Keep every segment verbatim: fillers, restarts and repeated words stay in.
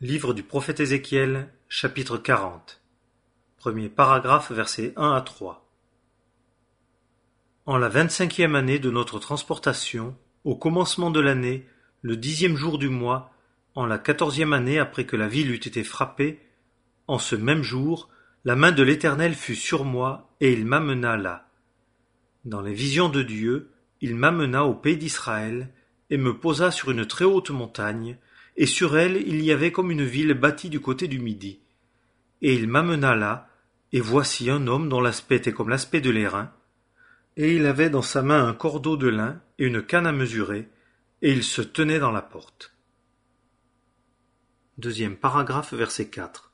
Livre du prophète Ézéchiel, chapitre quarante. Premier paragraphe, versets un à trois. En la vingt-cinquième année de notre transportation, au commencement de l'année, le dixième jour du mois, en la quatorzième année après que la ville eut été frappée, en ce même jour, la main de l'Éternel fut sur moi, et il m'amena là. Dans les visions de Dieu, il m'amena au pays d'Israël, et me posa sur une très haute montagne, et sur elle il y avait comme une ville bâtie du côté du midi. Et il m'amena là, et voici un homme dont l'aspect était comme l'aspect de l'airain, et il avait dans sa main un cordeau de lin et une canne à mesurer, et il se tenait dans la porte. Deuxième paragraphe, verset quatre.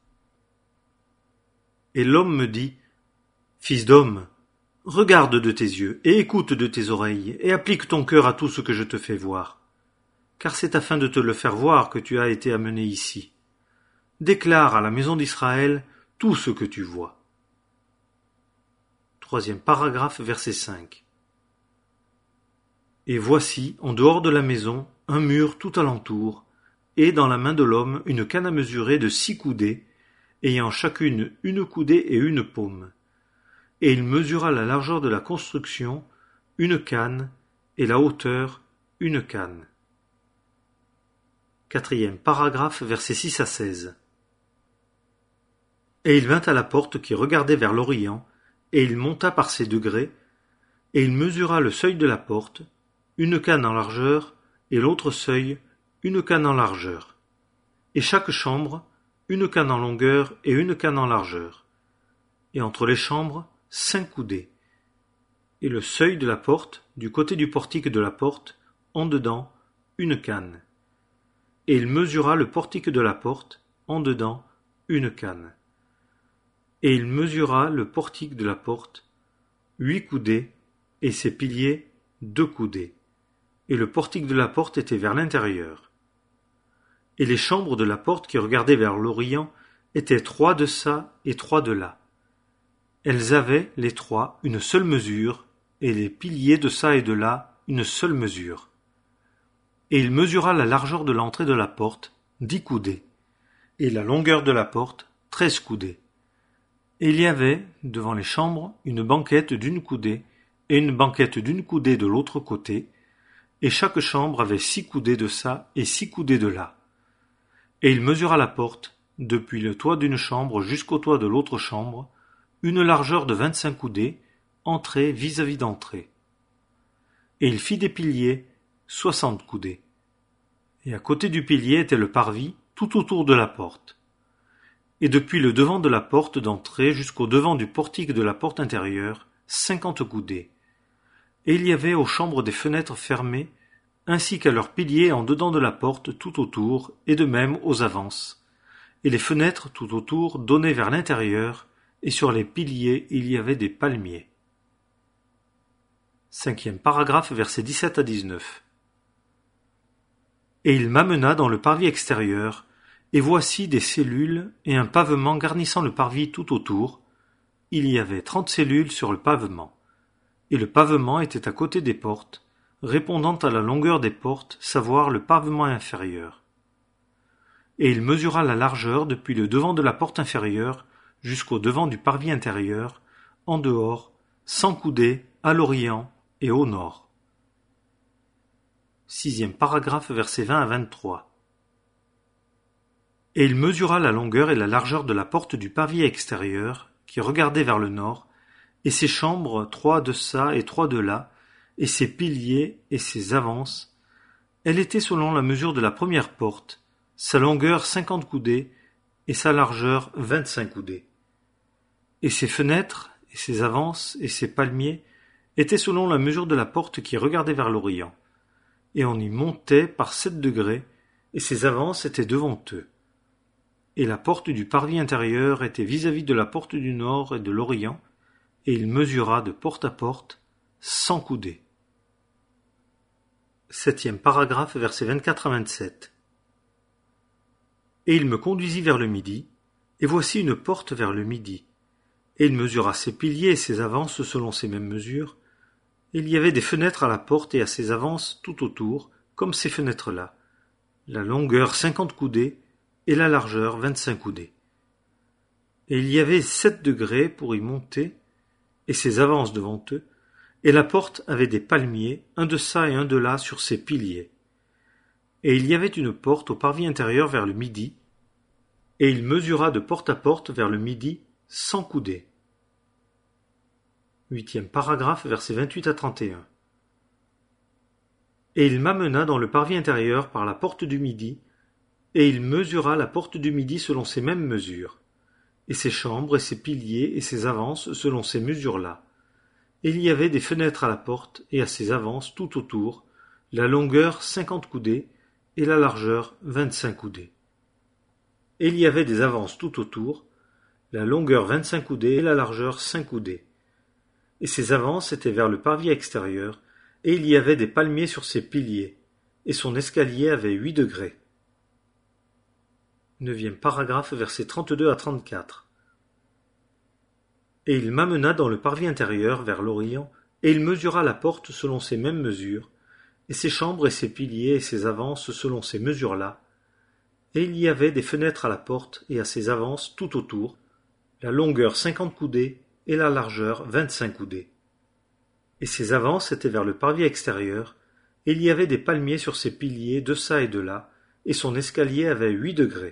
Et l'homme me dit, Fils d'homme, regarde de tes yeux, et écoute de tes oreilles, et applique ton cœur à tout ce que je te fais voir. Car c'est afin de te le faire voir que tu as été amené ici. Déclare à la maison d'Israël tout ce que tu vois. Troisième paragraphe, verset cinq. Et voici, en dehors de la maison, un mur tout alentour, et dans la main de l'homme une canne à mesurer de six coudées, ayant chacune une coudée et une paume. Et il mesura la largeur de la construction, une canne, et la hauteur, une canne. Quatrième paragraphe, versets six à seize. Et il vint à la porte qui regardait vers l'Orient, et il monta par ses degrés, et il mesura le seuil de la porte, une canne en largeur, et l'autre seuil, une canne en largeur. Et chaque chambre, une canne en longueur et une canne en largeur. Et entre les chambres, cinq coudées. Et le seuil de la porte, du côté du portique de la porte, en dedans, une canne. Et il mesura le portique de la porte, en dedans, une canne. Et il mesura le portique de la porte, huit coudées, et ses piliers, deux coudées. Et le portique de la porte était vers l'intérieur. Et les chambres de la porte qui regardaient vers l'Orient étaient trois de ça et trois de là. Elles avaient, les trois, une seule mesure, et les piliers de ça et de là, une seule mesure. Et il mesura la largeur de l'entrée de la porte, dix coudées, et la longueur de la porte, treize coudées. Et il y avait, devant les chambres, une banquette d'une coudée, et une banquette d'une coudée de l'autre côté, et chaque chambre avait six coudées de ça et six coudées de là. Et il mesura la porte, depuis le toit d'une chambre jusqu'au toit de l'autre chambre, une largeur de vingt-cinq coudées, entrée vis-à-vis d'entrée. Et il fit des piliers, soixante coudées. Et à côté du pilier était le parvis, tout autour de la porte. Et depuis le devant de la porte d'entrée jusqu'au devant du portique de la porte intérieure, cinquante coudées. Et il y avait aux chambres des fenêtres fermées, ainsi qu'à leurs piliers en dedans de la porte tout autour, et de même aux avances. Et les fenêtres tout autour donnaient vers l'intérieur, et sur les piliers il y avait des palmiers. Cinquième paragraphe, versets dix-sept à dix-neuf. Et il m'amena dans le parvis extérieur, et voici des cellules et un pavement garnissant le parvis tout autour. Il y avait trente cellules sur le pavement. Et le pavement était à côté des portes, répondant à la longueur des portes, savoir le pavement inférieur. Et il mesura la largeur depuis le devant de la porte inférieure jusqu'au devant du parvis intérieur, en dehors, cent coudées, à l'orient et au nord. Sixième paragraphe, versets vingt à vingt-trois. Et il mesura la longueur et la largeur de la porte du parvis extérieur, qui regardait vers le nord, et ses chambres, trois de ça et trois de là, et ses piliers et ses avances. Elle était selon la mesure de la première porte, sa longueur cinquante coudées, et sa largeur vingt-cinq coudées. Et ses fenêtres, et ses avances, et ses palmiers, étaient selon la mesure de la porte qui regardait vers l'Orient. Et on y montait par sept degrés, et ses avances étaient devant eux. Et la porte du parvis intérieur était vis-à-vis de la porte du nord et de l'Orient, et il mesura de porte à porte cent coudées. Septième paragraphe, versets vingt-quatre à vingt-sept. Et il me conduisit vers le midi, et voici une porte vers le midi. Et il mesura ses piliers et ses avances selon ces mêmes mesures. Et il y avait des fenêtres à la porte et à ses avances tout autour, comme ces fenêtres-là. La longueur cinquante coudées, et la largeur vingt-cinq coudées. Et il y avait sept degrés pour y monter, et ses avances devant eux, et la porte avait des palmiers, un de ça et un de là sur ses piliers. Et il y avait une porte au parvis intérieur vers le midi, et il mesura de porte à porte vers le midi cent coudées. Huitième paragraphe, versets vingt-huit à trente et un. Et il m'amena dans le parvis intérieur par la porte du midi, et il mesura la porte du midi selon ces mêmes mesures, et ses chambres et ses piliers et ses avances selon ces mesures-là. Et il y avait des fenêtres à la porte et à ses avances tout autour, la longueur cinquante coudées et la largeur vingt-cinq coudées. Et il y avait des avances tout autour, la longueur vingt-cinq coudées et la largeur cinq coudées. Et ces avances étaient vers le parvis extérieur, et il y avait des palmiers sur ses piliers, et son escalier avait huit degrés. Neuvième paragraphe, versets trente-deux à trente-quatre. Et il m'amena dans le parvis intérieur vers l'Orient, et il mesura la porte selon ces mêmes mesures, et ses chambres et ses piliers et ses avances selon ces mesures-là. Et il y avait des fenêtres à la porte et à ses avances tout autour, la longueur cinquante coudées et la largeur vingt-cinq coudées. Et ses avances étaient vers le parvis extérieur, et il y avait des palmiers sur ses piliers de ça et de là, et son escalier avait huit degrés.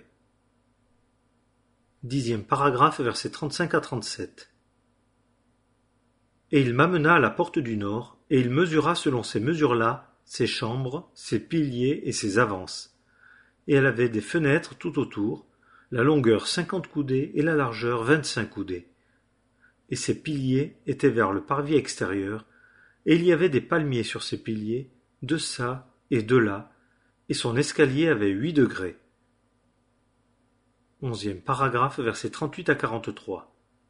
Dixième paragraphe, versets trente-cinq à trente-sept. Et il m'amena à la porte du nord, et il mesura selon ces mesures-là ses chambres, ses piliers et ses avances. Et elle avait des fenêtres tout autour, la longueur cinquante coudées et la largeur vingt-cinq coudées. Et ses piliers étaient vers le parvis extérieur, et il y avait des palmiers sur ses piliers, de ça et de là, et son escalier avait huit degrés. Onzième paragraphe, versets trente-huit à quarante-trois.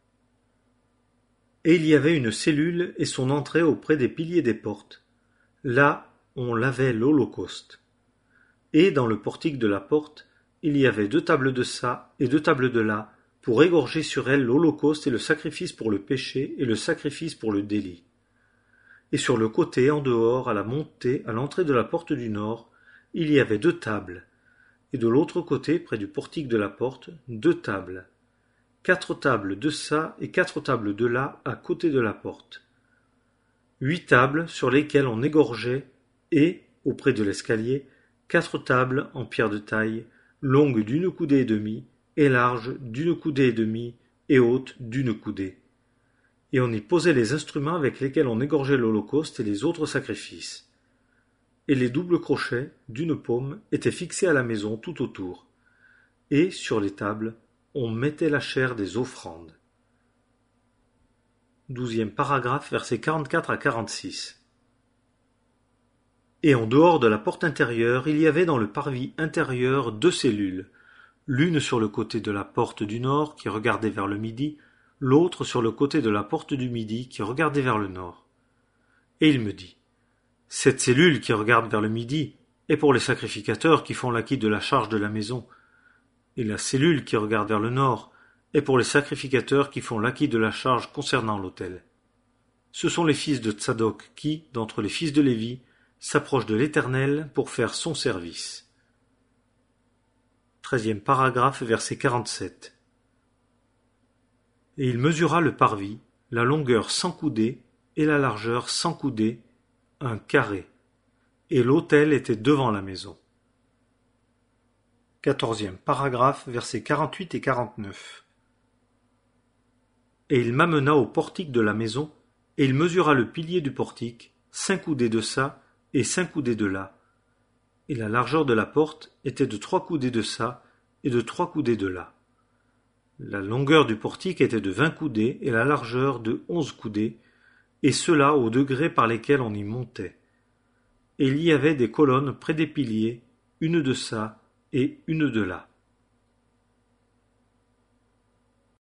Et il y avait une cellule et son entrée auprès des piliers des portes. Là, on lavait l'holocauste. Et dans le portique de la porte, il y avait deux tables de ça et deux tables de là, pour égorger sur elles l'holocauste et le sacrifice pour le péché et le sacrifice pour le délit. Et sur le côté, en dehors, à la montée, à l'entrée de la porte du nord, il y avait deux tables, et de l'autre côté, près du portique de la porte, deux tables, quatre tables de ça et quatre tables de là à côté de la porte, huit tables sur lesquelles on égorgeait, et, auprès de l'escalier, quatre tables en pierre de taille, longues d'une coudée et demie, et larges d'une coudée et demie, et hautes d'une coudée. Et on y posait les instruments avec lesquels on égorgeait l'holocauste et les autres sacrifices. Et les doubles crochets, d'une paume, étaient fixés à la maison tout autour. Et, sur les tables, on mettait la chair des offrandes. Douzième paragraphe, versets quarante-quatre à quarante-six. Et en dehors de la porte intérieure, il y avait dans le parvis intérieur deux cellules, l'une sur le côté de la porte du nord qui regardait vers le midi, l'autre sur le côté de la porte du midi qui regardait vers le nord. Et il me dit, cette cellule qui regarde vers le midi est pour les sacrificateurs qui font l'acquit de la charge de la maison, et la cellule qui regarde vers le nord est pour les sacrificateurs qui font l'acquit de la charge concernant l'autel. Ce sont les fils de Tsadok qui, d'entre les fils de Lévi, s'approchent de l'Éternel pour faire son service. Treizième paragraphe, verset quarante-sept. Et il mesura le parvis, la longueur cent coudées et la largeur cent coudées, un carré, et l'autel était devant la maison. Quatorzième paragraphe, versets quarante-huit et quarante-neuf. Et il m'amena au portique de la maison, et il mesura le pilier du portique, cinq coudées de ça et cinq coudées de là. Et la largeur de la porte était de trois coudées de ça et de trois coudées de là. La longueur du portique était de vingt coudées et la largeur de onze coudées, et cela au degré par lesquels on y montait. Et il y avait des colonnes près des piliers, une de ça et une de là.